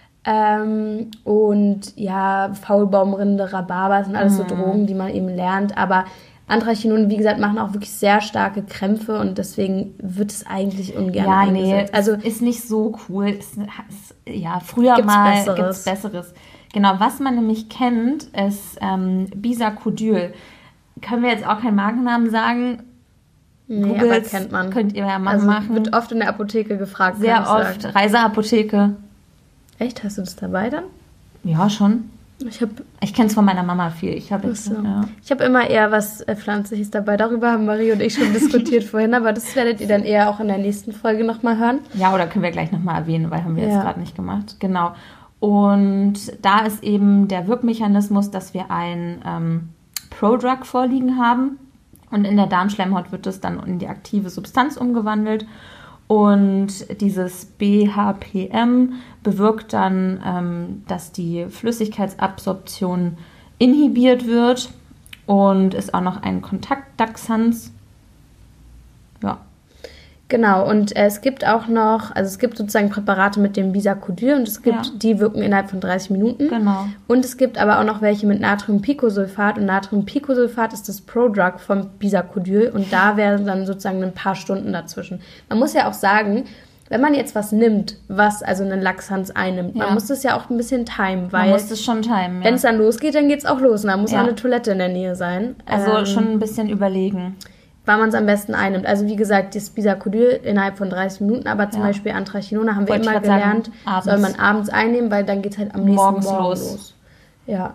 Und ja, Faulbaumrinde, Rhabarber, das sind alles so Drogen, die man eben lernt. Aber Anthrachinone, wie gesagt, machen auch wirklich sehr starke Krämpfe und deswegen wird es eigentlich ungern eingesetzt. Also ist nicht so cool. Früher gibt's mal gibt es Besseres. Genau, was man nämlich kennt, ist Bisacodyl. Können wir jetzt auch keinen Markennamen sagen? Nee, aber kennt man. Könnt ihr ja mal also machen. Wird oft in der Apotheke gefragt. Sehr oft. Sagen. Reiseapotheke. Echt? Hast du das dabei dann? Ja, schon. Ich kenne es von meiner Mama viel. Ich habe immer eher was Pflanzliches dabei. Darüber haben Marie und ich schon diskutiert vorhin, aber das werdet ihr dann eher auch in der nächsten Folge nochmal hören. Ja, oder können wir gleich nochmal erwähnen, weil haben wir jetzt gerade nicht gemacht. Genau. Und da ist eben der Wirkmechanismus, dass wir ein Prodrug vorliegen haben und in der Darmschleimhaut wird es dann in die aktive Substanz umgewandelt. Und dieses BHPM bewirkt dann, dass die Flüssigkeitsabsorption inhibiert wird und ist auch noch ein Kontaktlaxanz. Ja. Genau, und es gibt auch noch, also es gibt sozusagen Präparate mit dem Bisacodyl und es gibt, die wirken innerhalb von 30 Minuten. Genau. Und es gibt aber auch noch welche mit Natriumpicosulfat und Natriumpicosulfat ist das Prodrug vom Bisacodyl und da wären dann sozusagen ein paar Stunden dazwischen. Man muss ja auch sagen, wenn man jetzt was nimmt, was also einen Laxanz einnimmt, man muss das ja auch ein bisschen timen, weil... Man muss das schon timen, wenn es dann losgeht, dann geht es auch los und da muss auch eine Toilette in der Nähe sein. Also schon ein bisschen überlegen. Wann man es am besten einnimmt. Also wie gesagt, das Bisacodyl innerhalb von 30 Minuten, aber zum Beispiel Anthrachinone haben wir immer gelernt, soll man abends einnehmen, weil dann geht es halt am nächsten Morgen los. Ja.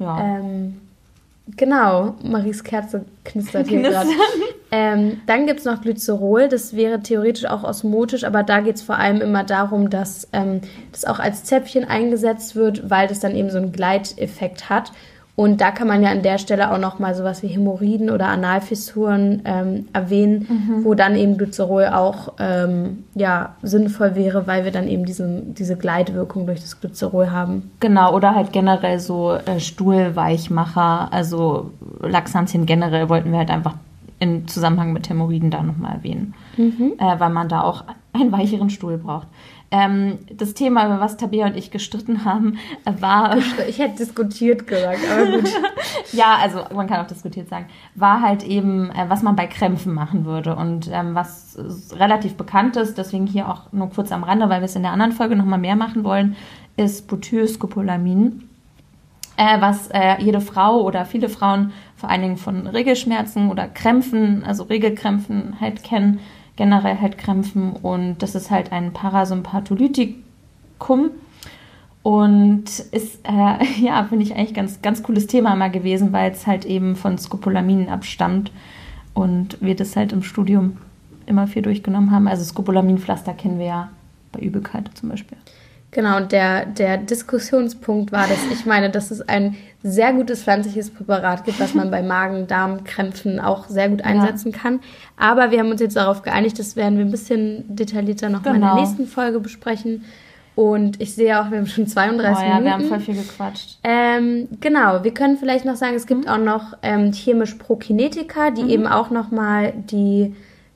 Genau, Maries Kerze knistert hier gerade. Dann gibt es noch Glycerol, das wäre theoretisch auch osmotisch, aber da geht es vor allem immer darum, dass das auch als Zäpfchen eingesetzt wird, weil das dann eben so einen Gleiteffekt hat. Und da kann man ja an der Stelle auch nochmal sowas wie Hämorrhoiden oder Analfissuren erwähnen, wo dann eben Glycerol auch sinnvoll wäre, weil wir dann eben diese Gleitwirkung durch das Glycerol haben. Genau, oder halt generell so Stuhlweichmacher, also Laxantien generell wollten wir halt einfach im Zusammenhang mit Hämorrhoiden da nochmal erwähnen, weil man da auch einen weicheren Stuhl braucht. Das Thema, über was Tabea und ich gestritten haben, war... Ich hätte diskutiert gesagt, aber gut. Ja, also man kann auch diskutiert sagen. War halt eben, was man bei Krämpfen machen würde. Und was relativ bekannt ist, deswegen hier auch nur kurz am Rande, weil wir es in der anderen Folge nochmal mehr machen wollen, ist Butylscopolamin. Was jede Frau oder viele Frauen vor allen Dingen von Regelschmerzen oder Krämpfen, also Regelkrämpfen halt kennen. generell halt Krämpfen. Und das ist halt ein Parasympatholytikum. Und ist, finde ich eigentlich ganz, ganz cooles Thema mal gewesen, weil es halt eben von Scopolaminen abstammt. Und wir das halt im Studium immer viel durchgenommen haben. Also Scopolaminpflaster kennen wir ja bei Übelkeit zum Beispiel. Genau, und der Diskussionspunkt war, dass ich meine, dass es ein sehr gutes pflanzliches Präparat gibt, was man bei Magen-Darm-Krämpfen auch sehr gut einsetzen kann. Aber wir haben uns jetzt darauf geeinigt, das werden wir ein bisschen detaillierter noch mal in der nächsten Folge besprechen. Und ich sehe auch, wir haben schon 32 Minuten. Wir haben voll viel gequatscht. Genau, wir können vielleicht noch sagen, es gibt auch noch chemisch Prokinetika, die eben auch nochmal die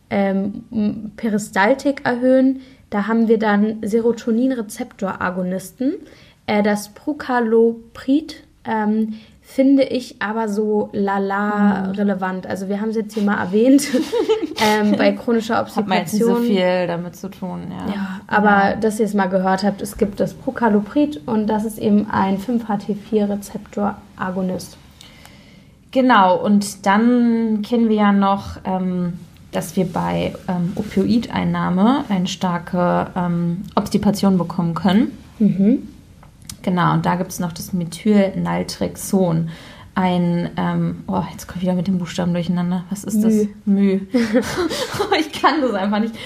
Peristaltik erhöhen. Da haben wir dann Serotonin-Rezeptor-Agonisten. Das Prucalopride finde ich aber so lala relevant. Also wir haben es jetzt hier mal erwähnt, bei chronischer Obstipation. Hat man jetzt nicht so viel damit zu tun, ja. Ja, aber dass ihr es mal gehört habt, es gibt das Prucalopride und das ist eben ein 5-HT4-Rezeptor-Agonist. Genau, und dann kennen wir ja noch, dass wir bei Opioideinnahme eine starke Obstipation bekommen können. Mhm. Genau, und da gibt es noch das Methylnaltrexon. Jetzt komme ich wieder mit den Buchstaben durcheinander. Was ist das? Mü. Ich kann das einfach nicht.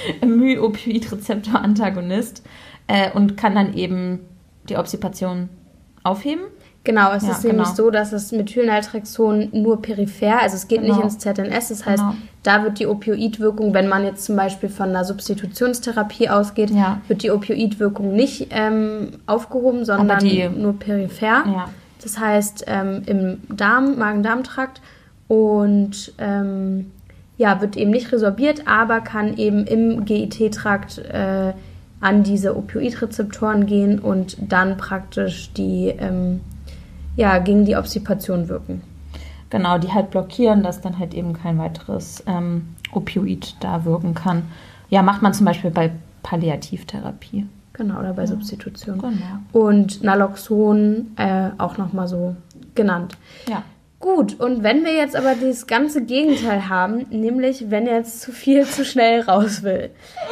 Mu-Opioid-Rezeptor-Antagonist und kann dann eben die Obstipation aufheben. Genau, es ist nämlich so, dass das Methylnaltrexon nur peripher, also es geht nicht ins ZNS, das heißt, da wird die Opioidwirkung, wenn man jetzt zum Beispiel von einer Substitutionstherapie ausgeht, wird die Opioidwirkung nicht aufgehoben, sondern nur peripher. Ja. Das heißt, im Magen-Darm-Trakt und wird eben nicht resorbiert, aber kann eben im GIT-Trakt an diese Opioidrezeptoren gehen und dann praktisch die gegen die Obstipation wirken. Genau, die halt blockieren, dass dann halt eben kein weiteres Opioid da wirken kann. Ja, macht man zum Beispiel bei Palliativtherapie. Genau, oder bei Substitution. Genau. Und Naloxon auch nochmal so genannt. Ja. Gut, und wenn wir jetzt aber das ganze Gegenteil haben, nämlich wenn jetzt zu viel zu schnell raus will,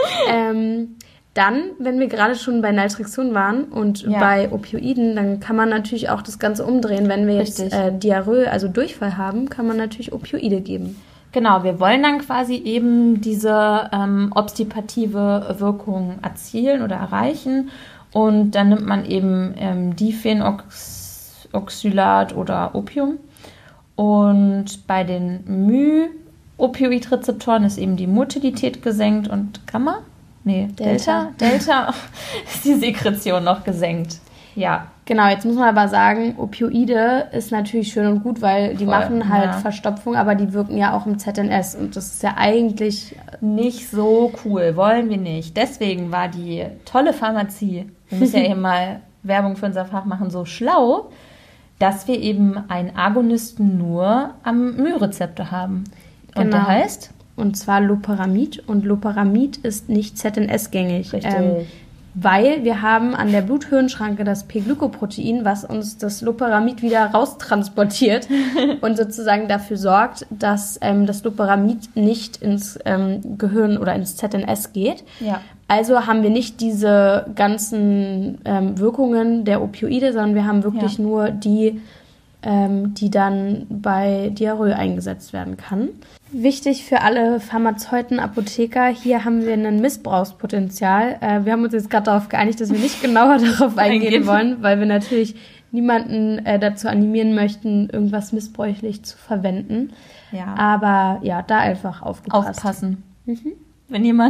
dann, wenn wir gerade schon bei Naltrexon waren und bei Opioiden, dann kann man natürlich auch das Ganze umdrehen. Wenn wir jetzt Diarrhoe, also Durchfall haben, kann man natürlich Opioide geben. Genau, wir wollen dann quasi eben diese obstipative Wirkung erzielen oder erreichen. Und dann nimmt man eben Diphenoxylat oder Opium. Und bei den Mu-Opioidrezeptoren ist eben die Motilität gesenkt und Gamma? Nee, Delta ist die Sekretion noch gesenkt. Ja. Genau, jetzt muss man aber sagen, Opioide ist natürlich schön und gut, weil die machen halt Verstopfung, aber die wirken ja auch im ZNS und das ist ja eigentlich nicht so cool, wollen wir nicht. Deswegen war die tolle Pharmazie, wir müssen ja hier mal Werbung für unser Fach machen, so schlau, dass wir eben einen Agonisten nur am Mu-Rezeptor haben. Und genau. der heißt? Und zwar Loperamid. Und Loperamid ist nicht ZNS-gängig. Richtig. Weil wir haben an der Bluthirnschranke das P-Glycoprotein, was uns das Loperamid wieder raustransportiert und sozusagen dafür sorgt, dass das Loperamid nicht ins Gehirn oder ins ZNS geht. Ja. Also haben wir nicht diese ganzen Wirkungen der Opioide, sondern wir haben wirklich nur die dann bei Diarrhoe eingesetzt werden kann. Wichtig für alle Pharmazeuten, Apotheker, hier haben wir ein Missbrauchspotenzial. Wir haben uns jetzt gerade darauf geeinigt, dass wir nicht genauer darauf eingehen wollen, weil wir natürlich niemanden dazu animieren möchten, irgendwas missbräuchlich zu verwenden. Ja. Aber ja, da einfach aufpassen. Mhm. Wenn jemand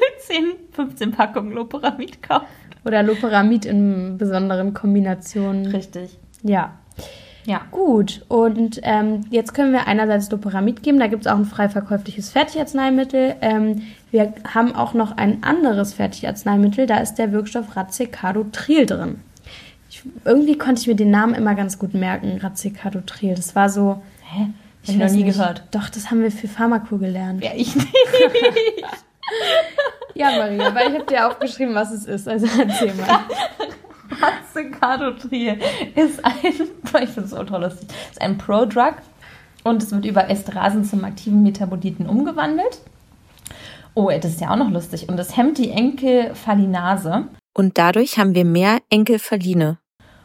15 Packungen Loperamid kauft. Oder Loperamid in besonderen Kombinationen. Richtig. Ja. Gut, und jetzt können wir einerseits Loperamid geben, da gibt es auch ein frei verkäufliches Fertigarzneimittel. Wir haben auch noch ein anderes Fertigarzneimittel, da ist der Wirkstoff Racecadotril drin. Irgendwie konnte ich mir den Namen immer ganz gut merken, Racecadotril. Das war so... Hä? Ich habe noch nie gehört. Doch, das haben wir für Pharmakur gelernt. Ja, ich nicht. Ja, Maria, weil ich habe dir aufgeschrieben, was es ist, also erzähl mal. Racecadotril ist ich finde es so toll lustig, ist ein Prodrug und es wird über Esterasen zum aktiven Metaboliten umgewandelt. Oh, das ist ja auch noch lustig. Und das hemmt die Enkelfallinase. Und dadurch haben wir mehr Enkelfalline.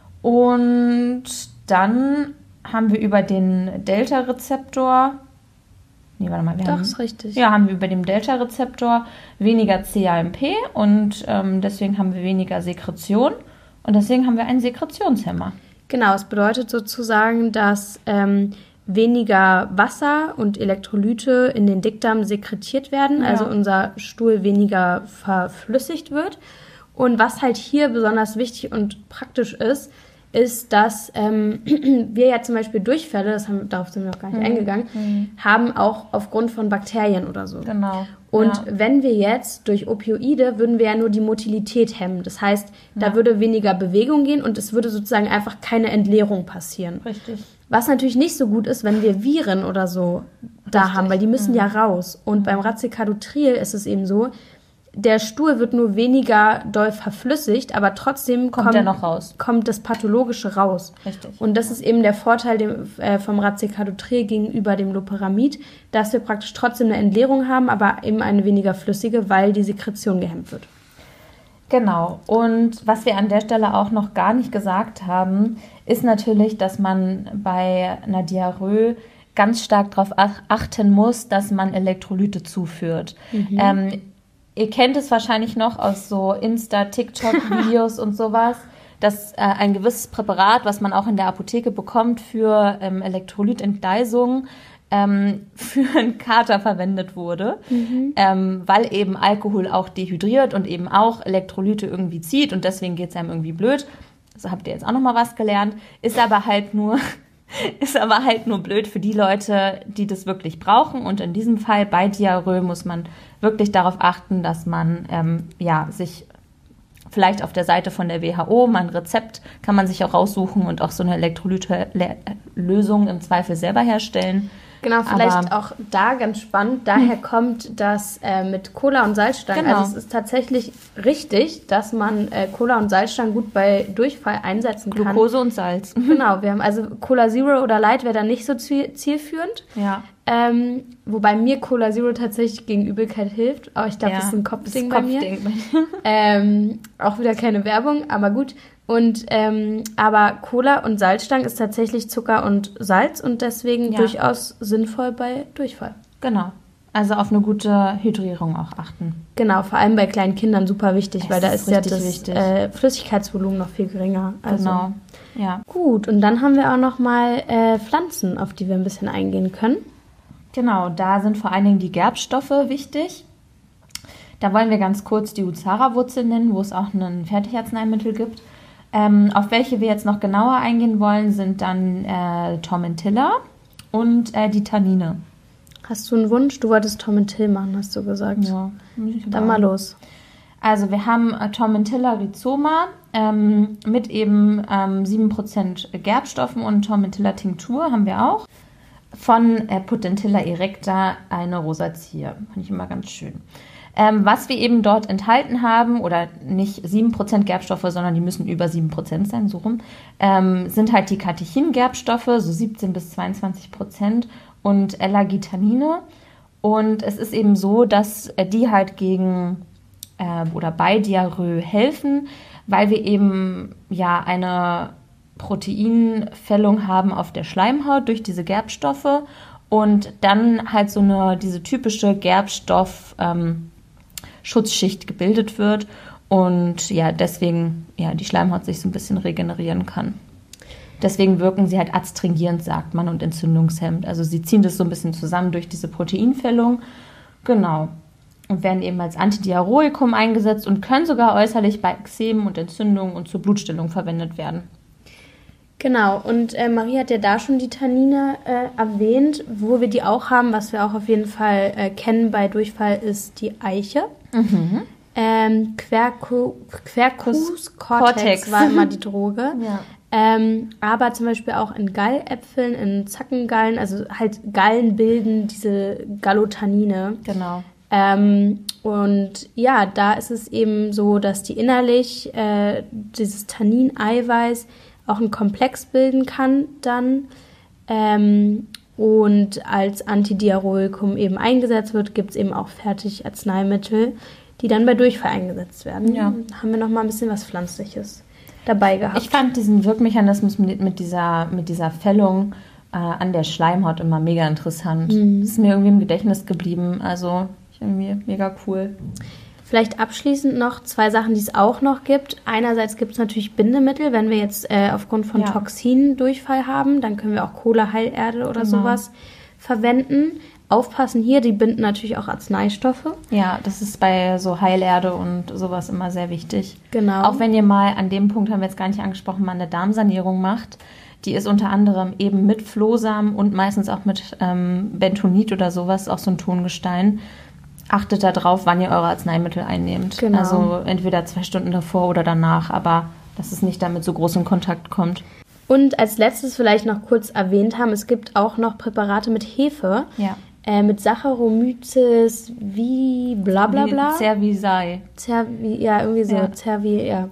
Und dann haben wir über den Delta-Rezeptor... Nee, warte mal. Doch, ist richtig. Ja, haben wir über den Delta-Rezeptor weniger CAMP und deswegen haben wir weniger Sekretion. Und deswegen haben wir einen Sekretionshemmer. Genau, es bedeutet sozusagen, dass weniger Wasser und Elektrolyte in den Dickdarm sekretiert werden, also unser Stuhl weniger verflüssigt wird. Und was halt hier besonders wichtig und praktisch ist, dass wir ja zum Beispiel Durchfälle, darauf sind wir noch gar nicht eingegangen, haben auch aufgrund von Bakterien oder so. Genau. Und wenn wir jetzt durch Opioide, würden wir ja nur die Motilität hemmen. Das heißt, da würde weniger Bewegung gehen und es würde sozusagen einfach keine Entleerung passieren. Richtig. Was natürlich nicht so gut ist, wenn wir Viren oder so da haben, weil die müssen ja raus. Und beim Racecadotril ist es eben so, der Stuhl wird nur weniger doll verflüssigt, aber trotzdem kommt er noch raus. Kommt das Pathologische raus. Richtig. Und das ist eben der Vorteil vom Racecadotril gegenüber dem Loperamid, dass wir praktisch trotzdem eine Entleerung haben, aber eben eine weniger flüssige, weil die Sekretion gehemmt wird. Genau. Und was wir an der Stelle auch noch gar nicht gesagt haben, ist natürlich, dass man bei einer Diarrhoe ganz stark darauf achten muss, dass man Elektrolyte zuführt. Ihr kennt es wahrscheinlich noch aus so Insta-TikTok-Videos und sowas, dass ein gewisses Präparat, was man auch in der Apotheke bekommt für Elektrolytentgleisung, für einen Kater verwendet wurde, weil eben Alkohol auch dehydriert und eben auch Elektrolyte irgendwie zieht und deswegen geht es einem irgendwie blöd. So habt ihr jetzt auch nochmal was gelernt. Ist aber halt nur blöd für die Leute, die das wirklich brauchen. Und in diesem Fall bei Diarrhoe muss man wirklich darauf achten, dass man sich vielleicht auf der Seite von der WHO mal ein Rezept kann man sich auch raussuchen und auch so eine Elektrolyte-Lösung im Zweifel selber herstellen. Genau, vielleicht auch da ganz spannend. Daher kommt das mit Cola und Salzstangen. Genau. Also es ist tatsächlich richtig, dass man Cola und Salzstangen gut bei Durchfall einsetzen kann. Glukose und Salz. Genau, wir haben also Cola Zero oder Light wäre dann nicht so zielführend. Ja. Wobei mir Cola Zero tatsächlich gegen Übelkeit hilft. Aber ich glaube, das ist ein Kopfding bei mir. Auch wieder keine Werbung, aber gut. Und aber Cola und Salzstangen ist tatsächlich Zucker und Salz und deswegen durchaus sinnvoll bei Durchfall. Genau. Also auf eine gute Hydrierung auch achten. Genau, vor allem bei kleinen Kindern super wichtig, weil da ist ja das Flüssigkeitsvolumen noch viel geringer. Also, genau. Ja. Gut, und dann haben wir auch noch mal Pflanzen, auf die wir ein bisschen eingehen können. Genau, da sind vor allen Dingen die Gerbstoffe wichtig. Da wollen wir ganz kurz die Uzara-Wurzel nennen, wo es auch ein Fertigarzneimittel gibt. Auf welche wir jetzt noch genauer eingehen wollen, sind dann Tormentilla und die Tannine. Hast du einen Wunsch? Du wolltest Tormentil machen, hast du gesagt. Ja. Dann mal los. Also wir haben Tormentilla rhizoma mit eben 7% Gerbstoffen und Tormentilla Tinctur haben wir auch. Von Potentilla erecta eine Rosatia. Fand ich immer ganz schön. Was wir eben dort enthalten haben, oder nicht 7% Gerbstoffe, sondern die müssen über 7% sein, so rum, sind halt die Katechin-Gerbstoffe, so 17-22% und L-Arginine. Und es ist eben so, dass die halt gegen oder bei Diarrhoe helfen, weil wir eben eine Proteinfällung haben auf der Schleimhaut durch diese Gerbstoffe und dann halt diese typische Gerbstoff Schutzschicht gebildet wird und deswegen die Schleimhaut sich so ein bisschen regenerieren kann. Deswegen wirken sie halt adstringierend, sagt man, und entzündungshemmend. Also sie ziehen das so ein bisschen zusammen durch diese Proteinfällung. Genau. Und werden eben als Antidiarrhoikum eingesetzt und können sogar äußerlich bei Ekzemen und Entzündungen und zur Blutstillung verwendet werden. Genau, und Marie hat ja da schon die Tannine erwähnt. Wo wir die auch haben, was wir auch auf jeden Fall kennen bei Durchfall, ist die Eiche. Quercus cortex war immer die Droge. Ja. Aber zum Beispiel auch in Galläpfeln, in Zackengallen, also halt Gallen bilden diese Gallotannine. Genau. Und ja, da ist es eben so, dass die innerlich dieses Tannineiweiß auch einen Komplex bilden kann dann. und als Antidiarrhoikum eben eingesetzt wird, gibt es eben auch Fertigarzneimittel, die dann bei Durchfall eingesetzt werden. Ja. Da haben wir noch mal ein bisschen was Pflanzliches dabei gehabt. Ich fand diesen Wirkmechanismus mit dieser Fällung an der Schleimhaut immer mega interessant. Das ist mir irgendwie im Gedächtnis geblieben. Also irgendwie mega cool. Vielleicht abschließend noch 2 Sachen, die es auch noch gibt. Einerseits gibt es natürlich Bindemittel, wenn wir jetzt aufgrund von Toxinen Durchfall haben, dann können wir auch Kohle-Heilerde oder sowas verwenden. Aufpassen hier, die binden natürlich auch Arzneistoffe. Ja, das ist bei so Heilerde und sowas immer sehr wichtig. Genau. Auch wenn ihr mal, an dem Punkt haben wir jetzt gar nicht angesprochen, mal eine Darmsanierung macht. Die ist unter anderem eben mit Flohsamen und meistens auch mit Bentonit oder sowas, auch so ein Tongestein. Achtet da drauf, wann ihr eure Arzneimittel einnehmt. Genau. Also entweder 2 Stunden davor oder danach, aber dass es nicht damit so groß in Kontakt kommt. Und als letztes vielleicht noch kurz erwähnt haben, es gibt auch noch Präparate mit Hefe. Ja. Mit Saccharomyces wie bla bla bla. Cervisai. Ja, irgendwie so. Ja. Ja.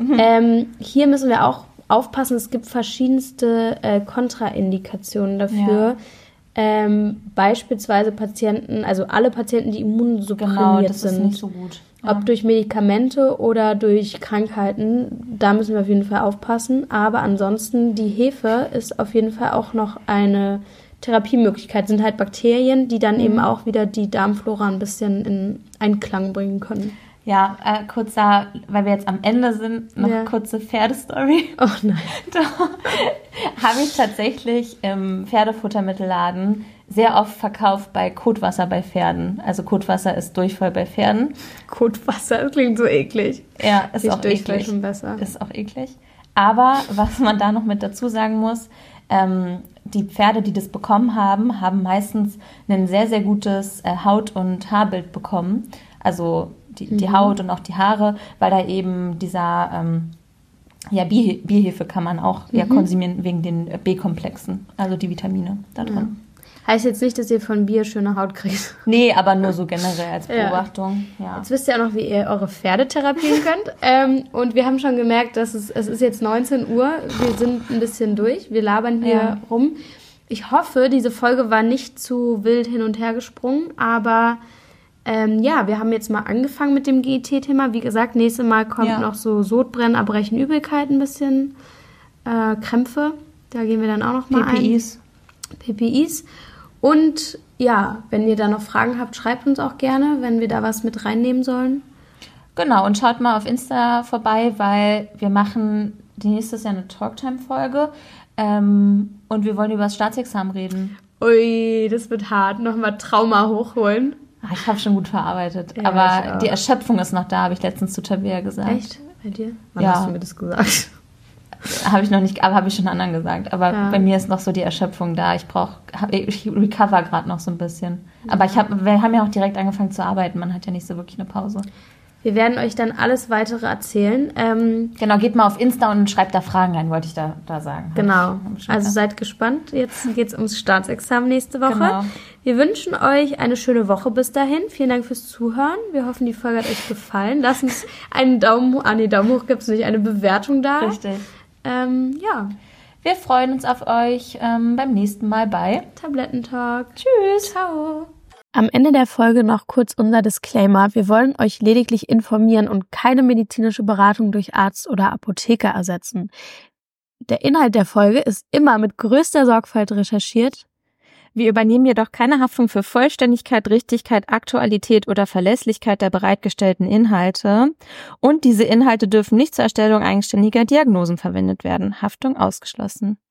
Hier müssen wir auch aufpassen, es gibt verschiedenste Kontraindikationen dafür. Ja. Beispielsweise Patienten, also alle Patienten, die immunsupprimiert das sind. Ist nicht so gut. Ja. Ob durch Medikamente oder durch Krankheiten, da müssen wir auf jeden Fall aufpassen. Aber ansonsten, die Hefe ist auf jeden Fall auch noch eine Therapiemöglichkeit. Sind halt Bakterien, die dann eben auch wieder die Darmflora ein bisschen in Einklang bringen können. Ja, kurzer, weil wir jetzt am Ende sind, noch kurze Pferdestory. Oh nein. Da habe ich tatsächlich im Pferdefuttermittelladen sehr oft verkauft bei Kotwasser bei Pferden. Also Kotwasser ist Durchfall bei Pferden. Kotwasser, das klingt so eklig. Ja, ist auch Durchfall eklig. Schon besser. Ist auch eklig. Aber was man da noch mit dazu sagen muss, die Pferde, die das bekommen haben, haben meistens ein sehr, sehr gutes Haut- und Haarbild bekommen. Also die Haut und auch die Haare, weil da eben dieser Bierhefe kann man auch konsumieren wegen den B-Komplexen, also die Vitamine da drin. Ja. Heißt jetzt nicht, dass ihr von Bier schöne Haut kriegt. Nee, aber nur so generell als Beobachtung. Ja. Jetzt wisst ihr auch noch, wie ihr eure Pferde therapieren könnt. Und wir haben schon gemerkt, dass es ist jetzt 19 Uhr. Wir sind ein bisschen durch. Wir labern hier rum. Ich hoffe, diese Folge war nicht zu wild hin und her gesprungen. Aber wir haben jetzt mal angefangen mit dem GIT-Thema. Wie gesagt, nächstes Mal kommt noch so Sodbrennen, Erbrechen, Übelkeit ein bisschen. Krämpfe. Da gehen wir dann auch noch mal PPIs. Und ja, wenn ihr da noch Fragen habt, schreibt uns auch gerne, wenn wir da was mit reinnehmen sollen. Genau, und schaut mal auf Insta vorbei, weil wir machen nächstes Jahr eine Talktime-Folge und wir wollen über das Staatsexamen reden. Ui, das wird hart. Nochmal Trauma hochholen. Ich habe schon gut verarbeitet, ja, aber die Erschöpfung ist noch da, habe ich letztens zu Tabea gesagt. Echt? Bei dir? Wann hast du mir das gesagt? Habe ich noch nicht, aber habe ich schon anderen gesagt. Aber bei mir ist noch so die Erschöpfung da. Ich recover gerade noch so ein bisschen. Aber wir haben ja auch direkt angefangen zu arbeiten. Man hat ja nicht so wirklich eine Pause. Wir werden euch dann alles Weitere erzählen. Genau, geht mal auf Insta und schreibt da Fragen rein, wollte ich da sagen. Genau, also seid gespannt. Jetzt geht es ums Staatsexamen nächste Woche. Genau. Wir wünschen euch eine schöne Woche bis dahin. Vielen Dank fürs Zuhören. Wir hoffen, die Folge hat euch gefallen. Lasst uns einen Daumen hoch gibt es nicht, eine Bewertung da. Richtig. Wir freuen uns auf euch beim nächsten Mal bei Tablettentalk. Tschüss. Ciao. Am Ende der Folge noch kurz unser Disclaimer. Wir wollen euch lediglich informieren und keine medizinische Beratung durch Arzt oder Apotheker ersetzen. Der Inhalt der Folge ist immer mit größter Sorgfalt recherchiert. Wir übernehmen jedoch keine Haftung für Vollständigkeit, Richtigkeit, Aktualität oder Verlässlichkeit der bereitgestellten Inhalte. Und diese Inhalte dürfen nicht zur Erstellung eigenständiger Diagnosen verwendet werden. Haftung ausgeschlossen.